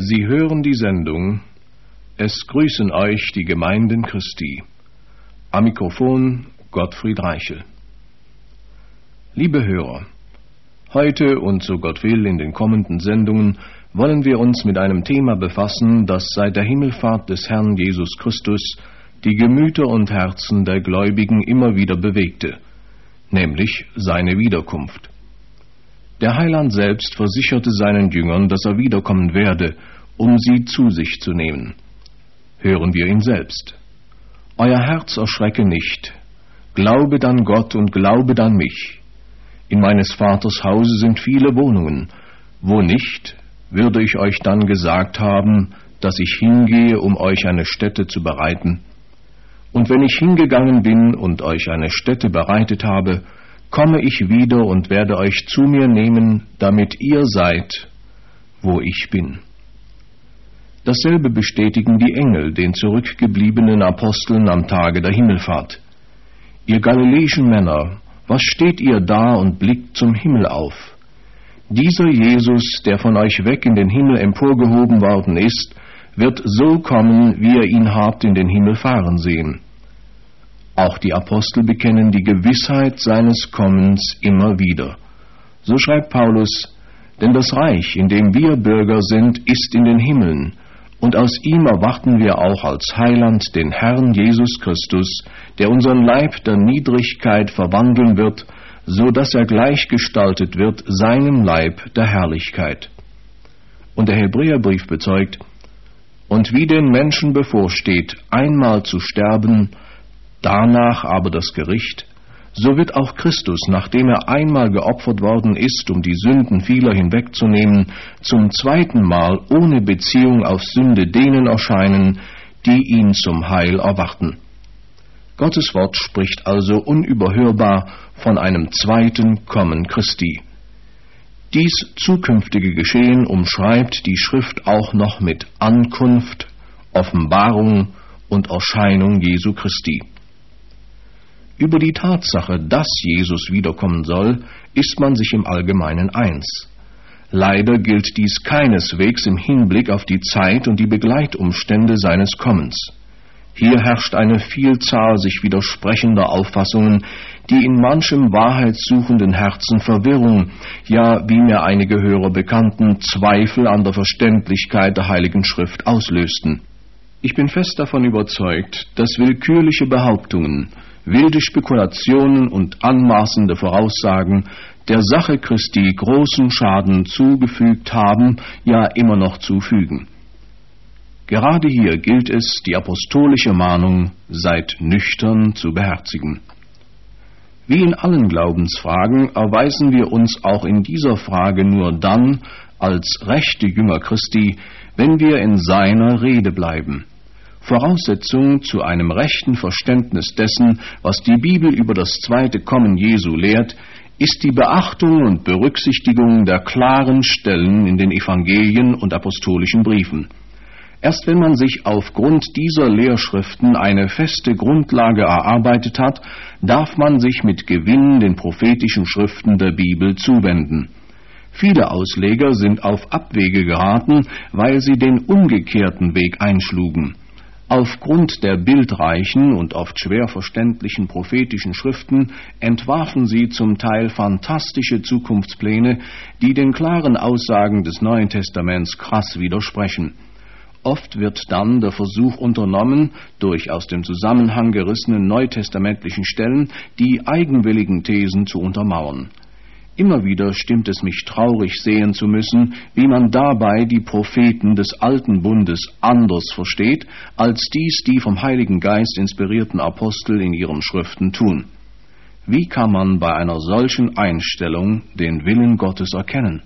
Sie hören die Sendung Es grüßen euch die Gemeinden Christi. Am Mikrofon Gottfried Reichel. Liebe Hörer, heute und so Gott will in den kommenden Sendungen wollen wir uns mit einem Thema befassen, das seit der Himmelfahrt des Herrn Jesus Christus die Gemüter und Herzen der Gläubigen immer wieder bewegte, nämlich seine Wiederkunft. Der Heiland selbst versicherte seinen Jüngern, dass er wiederkommen werde, um sie zu sich zu nehmen. Hören wir ihn selbst. Euer Herz erschrecke nicht. Glaubet an Gott und glaubet an mich. In meines Vaters Hause sind viele Wohnungen. Wo nicht, würde ich euch dann gesagt haben, dass ich hingehe, um euch eine Stätte zu bereiten. Und wenn ich hingegangen bin und euch eine Stätte bereitet habe, komme ich wieder und werde euch zu mir nehmen, damit ihr seid, wo ich bin. Dasselbe bestätigen die Engel den zurückgebliebenen Aposteln am Tage der Himmelfahrt. Ihr galiläischen Männer, was steht ihr da und blickt zum Himmel auf? Dieser Jesus, der von euch weg in den Himmel emporgehoben worden ist, wird so kommen, wie ihr ihn habt in den Himmel fahren sehen. Auch die Apostel bekennen die Gewissheit seines Kommens immer wieder. So schreibt Paulus, denn das Reich, in dem wir Bürger sind, ist in den Himmeln, und aus ihm erwarten wir auch als Heiland den Herrn Jesus Christus, der unseren Leib der Niedrigkeit verwandeln wird, so dass er gleichgestaltet wird seinem Leib der Herrlichkeit. Und der Hebräerbrief bezeugt, und wie den Menschen bevorsteht, einmal zu sterben, danach aber das Gericht, so wird auch Christus, nachdem er einmal geopfert worden ist, um die Sünden vieler hinwegzunehmen, zum zweiten Mal ohne Beziehung auf Sünde denen erscheinen, die ihn zum Heil erwarten. Gottes Wort spricht also unüberhörbar von einem zweiten Kommen Christi. Dies zukünftige Geschehen umschreibt die Schrift auch noch mit Ankunft, Offenbarung und Erscheinung Jesu Christi. Über die Tatsache, dass Jesus wiederkommen soll, ist man sich im Allgemeinen eins. Leider gilt dies keineswegs im Hinblick auf die Zeit und die Begleitumstände seines Kommens. Hier herrscht eine Vielzahl sich widersprechender Auffassungen, die in manchem wahrheitssuchenden Herzen Verwirrung, ja, wie mir einige Hörer bekannten, Zweifel an der Verständlichkeit der Heiligen Schrift auslösten. Ich bin fest davon überzeugt, dass willkürliche Behauptungen, wilde Spekulationen und anmaßende Voraussagen der Sache Christi großen Schaden zugefügt haben, ja immer noch zufügen. Gerade hier gilt es, die apostolische Mahnung, seid nüchtern zu beherzigen. Wie in allen Glaubensfragen erweisen wir uns auch in dieser Frage nur dann als rechte Jünger Christi, wenn wir in seiner Rede bleiben. Voraussetzung zu einem rechten Verständnis dessen, was die Bibel über das zweite Kommen Jesu lehrt, ist die Beachtung und Berücksichtigung der klaren Stellen in den Evangelien und apostolischen Briefen. Erst wenn man sich aufgrund dieser Lehrschriften eine feste Grundlage erarbeitet hat, darf man sich mit Gewinn den prophetischen Schriften der Bibel zuwenden. Viele Ausleger sind auf Abwege geraten, weil sie den umgekehrten Weg einschlugen. Aufgrund der bildreichen und oft schwer verständlichen prophetischen Schriften entwarfen sie zum Teil fantastische Zukunftspläne, die den klaren Aussagen des Neuen Testaments krass widersprechen. Oft wird dann der Versuch unternommen, durch aus dem Zusammenhang gerissene neutestamentlichen Stellen die eigenwilligen Thesen zu untermauern. Immer wieder stimmt es mich traurig sehen zu müssen, wie man dabei die Propheten des Alten Bundes anders versteht, als dies die vom Heiligen Geist inspirierten Apostel in ihren Schriften tun. Wie kann man bei einer solchen Einstellung den Willen Gottes erkennen?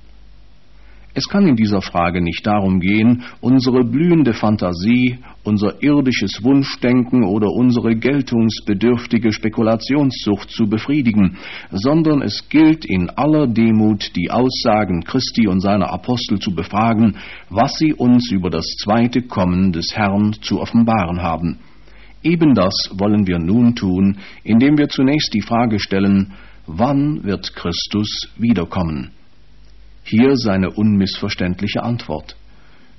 Es kann in dieser Frage nicht darum gehen, unsere blühende Fantasie, unser irdisches Wunschdenken oder unsere geltungsbedürftige Spekulationssucht zu befriedigen, sondern es gilt in aller Demut, die Aussagen Christi und seiner Apostel zu befragen, was sie uns über das zweite Kommen des Herrn zu offenbaren haben. Eben das wollen wir nun tun, indem wir zunächst die Frage stellen, wann wird Christus wiederkommen? Hier seine unmissverständliche Antwort.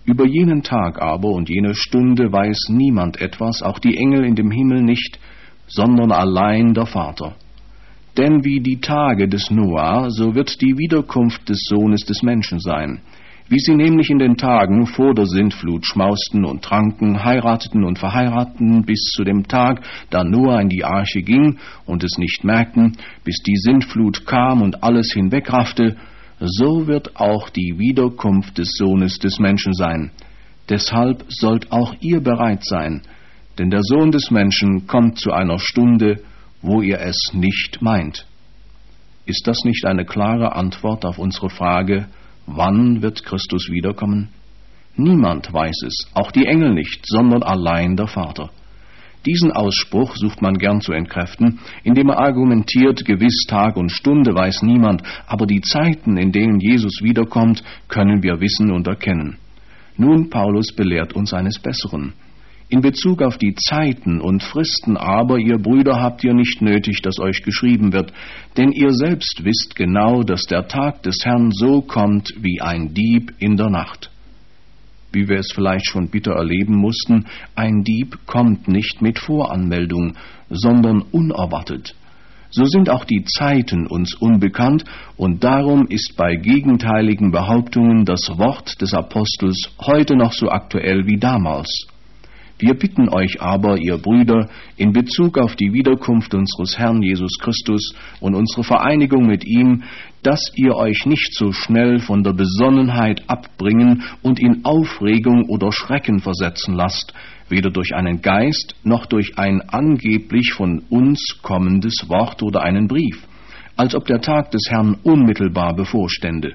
Über jenen Tag aber und jene Stunde weiß niemand etwas, auch die Engel in dem Himmel nicht, sondern allein der Vater. Denn wie die Tage des Noah, so wird die Wiederkunft des Sohnes des Menschen sein. Wie sie nämlich in den Tagen vor der Sintflut schmausten und tranken, heirateten und verheirateten, bis zu dem Tag, da Noah in die Arche ging und es nicht merkten, bis die Sintflut kam und alles hinwegraffte, so wird auch die Wiederkunft des Sohnes des Menschen sein. Deshalb sollt auch ihr bereit sein, denn der Sohn des Menschen kommt zu einer Stunde, wo ihr es nicht meint. Ist das nicht eine klare Antwort auf unsere Frage, wann wird Christus wiederkommen? Niemand weiß es, auch die Engel nicht, sondern allein der Vater. Diesen Ausspruch sucht man gern zu entkräften, indem er argumentiert, gewiss Tag und Stunde weiß niemand, aber die Zeiten, in denen Jesus wiederkommt, können wir wissen und erkennen. Nun, Paulus belehrt uns eines Besseren. In Bezug auf die Zeiten und Fristen aber, ihr Brüder, habt ihr nicht nötig, dass euch geschrieben wird, denn ihr selbst wisst genau, dass der Tag des Herrn so kommt wie ein Dieb in der Nacht. Wie wir es vielleicht schon bitter erleben mussten, ein Dieb kommt nicht mit Voranmeldung, sondern unerwartet. So sind auch die Zeiten uns unbekannt, und darum ist bei gegenteiligen Behauptungen das Wort des Apostels heute noch so aktuell wie damals. Wir bitten euch aber, ihr Brüder, in Bezug auf die Wiederkunft unseres Herrn Jesus Christus und unsere Vereinigung mit ihm, dass ihr euch nicht so schnell von der Besonnenheit abbringen und in Aufregung oder Schrecken versetzen lasst, weder durch einen Geist noch durch ein angeblich von uns kommendes Wort oder einen Brief, als ob der Tag des Herrn unmittelbar bevorstände.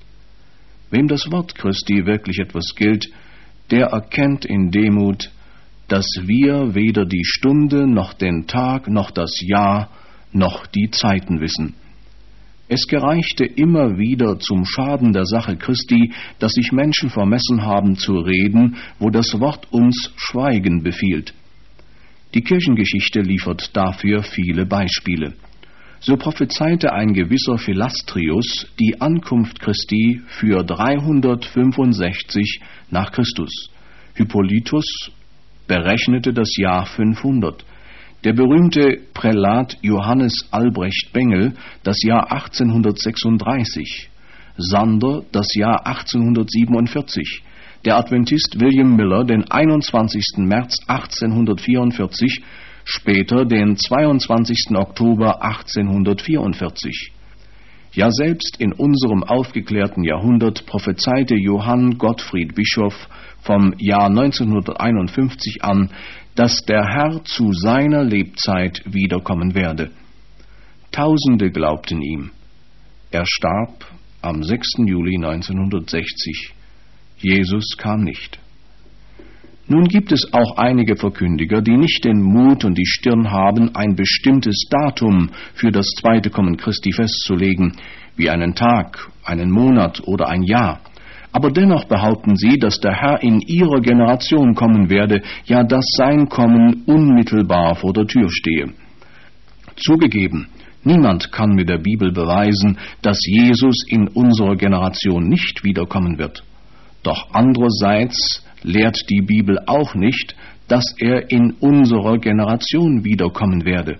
Wem das Wort Christi wirklich etwas gilt, der erkennt in Demut, dass wir weder die Stunde noch den Tag noch das Jahr noch die Zeiten wissen. Es gereichte immer wieder zum Schaden der Sache Christi, dass sich Menschen vermessen haben zu reden, wo das Wort uns Schweigen befiehlt. Die Kirchengeschichte liefert dafür viele Beispiele. So prophezeite ein gewisser Philastrius die Ankunft Christi für 365 nach Christus. Hippolytus berechnete das Jahr 500. Der berühmte Prälat Johannes Albrecht Bengel das Jahr 1836, Sander das Jahr 1847, der Adventist William Miller den 21. März 1844, später den 22. Oktober 1844. Ja, selbst in unserem aufgeklärten Jahrhundert prophezeite Johann Gottfried Bischoff vom Jahr 1951 an, dass der Herr zu seiner Lebzeit wiederkommen werde. Tausende glaubten ihm. Er starb am 6. Juli 1960. Jesus kam nicht. Nun gibt es auch einige Verkündiger, die nicht den Mut und die Stirn haben, ein bestimmtes Datum für das zweite Kommen Christi festzulegen, wie einen Tag, einen Monat oder ein Jahr. Aber dennoch behaupten sie, dass der Herr in ihrer Generation kommen werde, ja, dass sein Kommen unmittelbar vor der Tür stehe. Zugegeben, niemand kann mit der Bibel beweisen, dass Jesus in unserer Generation nicht wiederkommen wird. Doch andererseits lehrt die Bibel auch nicht, dass er in unserer Generation wiederkommen werde.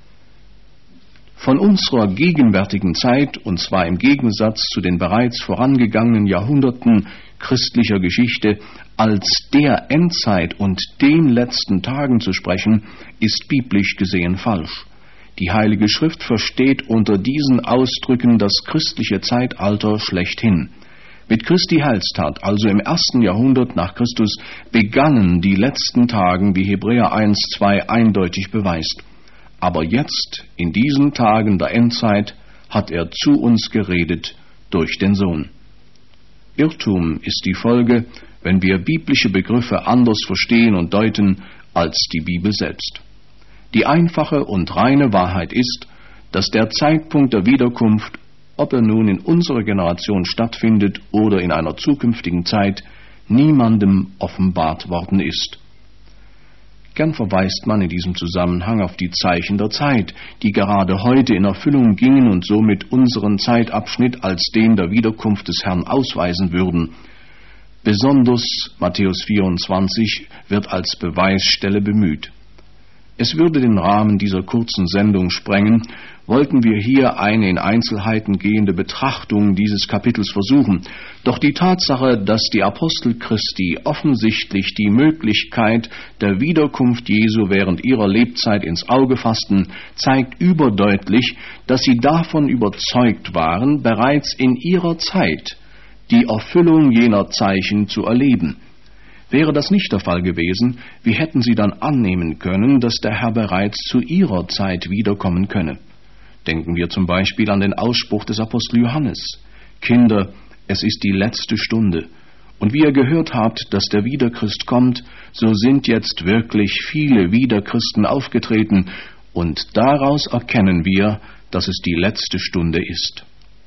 Von unserer gegenwärtigen Zeit, und zwar im Gegensatz zu den bereits vorangegangenen Jahrhunderten christlicher Geschichte, als der Endzeit und den letzten Tagen zu sprechen, ist biblisch gesehen falsch. Die Heilige Schrift versteht unter diesen Ausdrücken das christliche Zeitalter schlechthin. Mit Christi Heilstat, also im 1. Jahrhundert nach Christus, begannen die letzten Tagen, wie Hebräer 1,2 eindeutig beweist. Aber jetzt, in diesen Tagen der Endzeit, hat er zu uns geredet durch den Sohn. Irrtum ist die Folge, wenn wir biblische Begriffe anders verstehen und deuten als die Bibel selbst. Die einfache und reine Wahrheit ist, dass der Zeitpunkt der Wiederkunft, ob er nun in unserer Generation stattfindet oder in einer zukünftigen Zeit, niemandem offenbart worden ist. Gern verweist man in diesem Zusammenhang auf die Zeichen der Zeit, die gerade heute in Erfüllung gingen und somit unseren Zeitabschnitt als den der Wiederkunft des Herrn ausweisen würden. Besonders Matthäus 24 wird als Beweisstelle bemüht. Es würde den Rahmen dieser kurzen Sendung sprengen, wollten wir hier eine in Einzelheiten gehende Betrachtung dieses Kapitels versuchen. Doch die Tatsache, dass die Apostel Christi offensichtlich die Möglichkeit der Wiederkunft Jesu während ihrer Lebzeit ins Auge fassten, zeigt überdeutlich, dass sie davon überzeugt waren, bereits in ihrer Zeit die Erfüllung jener Zeichen zu erleben. Wäre das nicht der Fall gewesen, wie hätten sie dann annehmen können, dass der Herr bereits zu ihrer Zeit wiederkommen könne? Denken wir zum Beispiel an den Ausspruch des Apostel Johannes: Kinder, es ist die letzte Stunde. Und wie ihr gehört habt, dass der Wiederchrist kommt, so sind jetzt wirklich viele Wiederchristen aufgetreten, und daraus erkennen wir, dass es die letzte Stunde ist.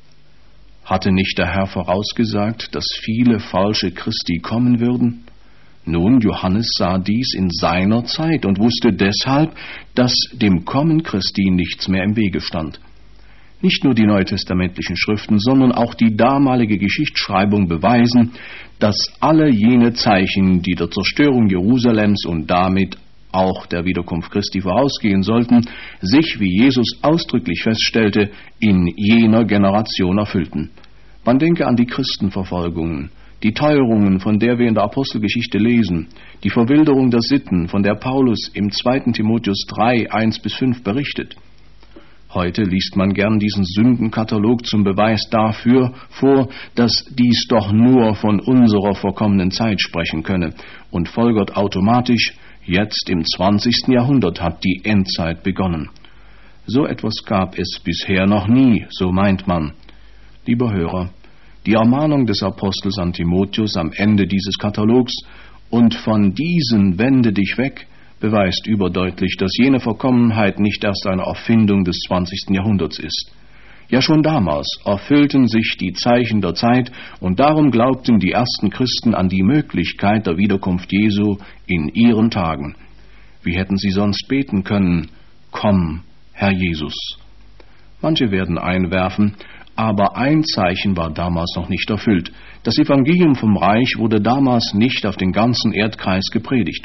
Hatte nicht der Herr vorausgesagt, dass viele falsche Christi kommen würden? Nun, Johannes sah dies in seiner Zeit und wusste deshalb, dass dem Kommen Christi nichts mehr im Wege stand. Nicht nur die neutestamentlichen Schriften, sondern auch die damalige Geschichtsschreibung beweisen, dass alle jene Zeichen, die der Zerstörung Jerusalems und damit auch der Wiederkunft Christi vorausgehen sollten, sich, wie Jesus ausdrücklich feststellte, in jener Generation erfüllten. Man denke an die Christenverfolgungen, die Teuerungen, von der wir in der Apostelgeschichte lesen, die Verwilderung der Sitten, von der Paulus im 2. Timotheus 3, 1-5 berichtet. Heute liest man gern diesen Sündenkatalog zum Beweis dafür vor, dass dies doch nur von unserer verkommenen Zeit sprechen könne und folgert automatisch, jetzt im 20. Jahrhundert hat die Endzeit begonnen. So etwas gab es bisher noch nie, so meint man. Lieber Hörer, die Ermahnung des Apostels an Timotheus am Ende dieses Katalogs: und von diesen wende dich weg, beweist überdeutlich, dass jene Verkommenheit nicht erst eine Erfindung des 20. Jahrhunderts ist. Ja, schon damals erfüllten sich die Zeichen der Zeit, und darum glaubten die ersten Christen an die Möglichkeit der Wiederkunft Jesu in ihren Tagen. Wie hätten sie sonst beten können: Komm, Herr Jesus. Manche werden einwerfen, aber ein Zeichen war damals noch nicht erfüllt. Das Evangelium vom Reich wurde damals nicht auf den ganzen Erdkreis gepredigt.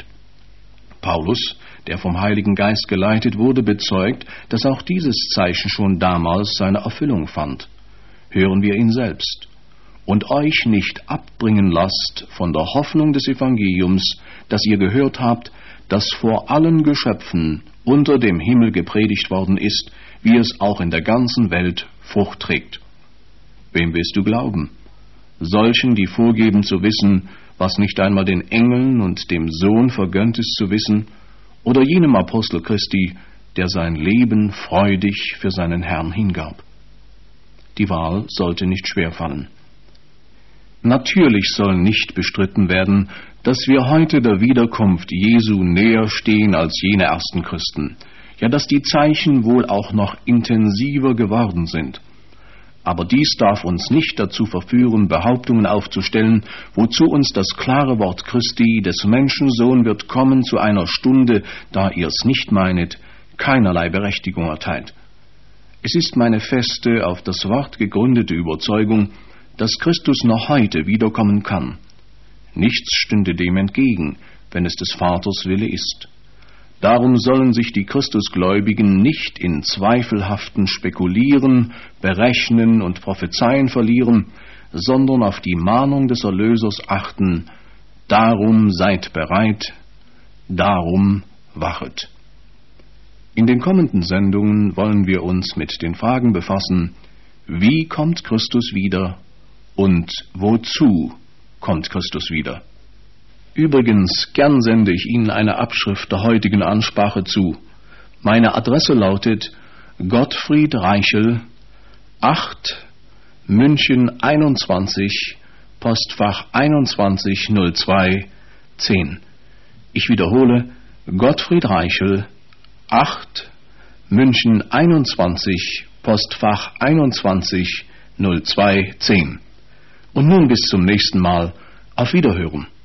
Paulus, der vom Heiligen Geist geleitet wurde, bezeugt, dass auch dieses Zeichen schon damals seine Erfüllung fand. Hören wir ihn selbst: Und euch nicht abbringen lasst von der Hoffnung des Evangeliums, das ihr gehört habt, das vor allen Geschöpfen unter dem Himmel gepredigt worden ist, wie es auch in der ganzen Welt Frucht trägt. Wem willst du glauben? Solchen, die vorgeben zu wissen, was nicht einmal den Engeln und dem Sohn vergönnt ist zu wissen, oder jenem Apostel Christi, der sein Leben freudig für seinen Herrn hingab? Die Wahl sollte nicht schwerfallen. Natürlich soll nicht bestritten werden, dass wir heute der Wiederkunft Jesu näher stehen als jene ersten Christen, ja, dass die Zeichen wohl auch noch intensiver geworden sind. Aber dies darf uns nicht dazu verführen, Behauptungen aufzustellen, wozu uns das klare Wort Christi, des Menschensohn wird kommen zu einer Stunde, da ihr's nicht meinet, keinerlei Berechtigung erteilt. Es ist meine feste, auf das Wort gegründete Überzeugung, dass Christus noch heute wiederkommen kann. Nichts stünde dem entgegen, wenn es des Vaters Wille ist. Darum sollen sich die Christusgläubigen nicht in zweifelhaften Spekulieren, Berechnen und Prophezeien verlieren, sondern auf die Mahnung des Erlösers achten: Darum seid bereit, darum wachet. In den kommenden Sendungen wollen wir uns mit den Fragen befassen: Wie kommt Christus wieder und wozu kommt Christus wieder? Übrigens, gern sende ich Ihnen eine Abschrift der heutigen Ansprache zu. Meine Adresse lautet Gottfried Reichel, 8 München 21, Postfach 2102 10. Ich wiederhole: Gottfried Reichel, 8 München 21, Postfach 2102 10. Und nun bis zum nächsten Mal. Auf Wiederhören.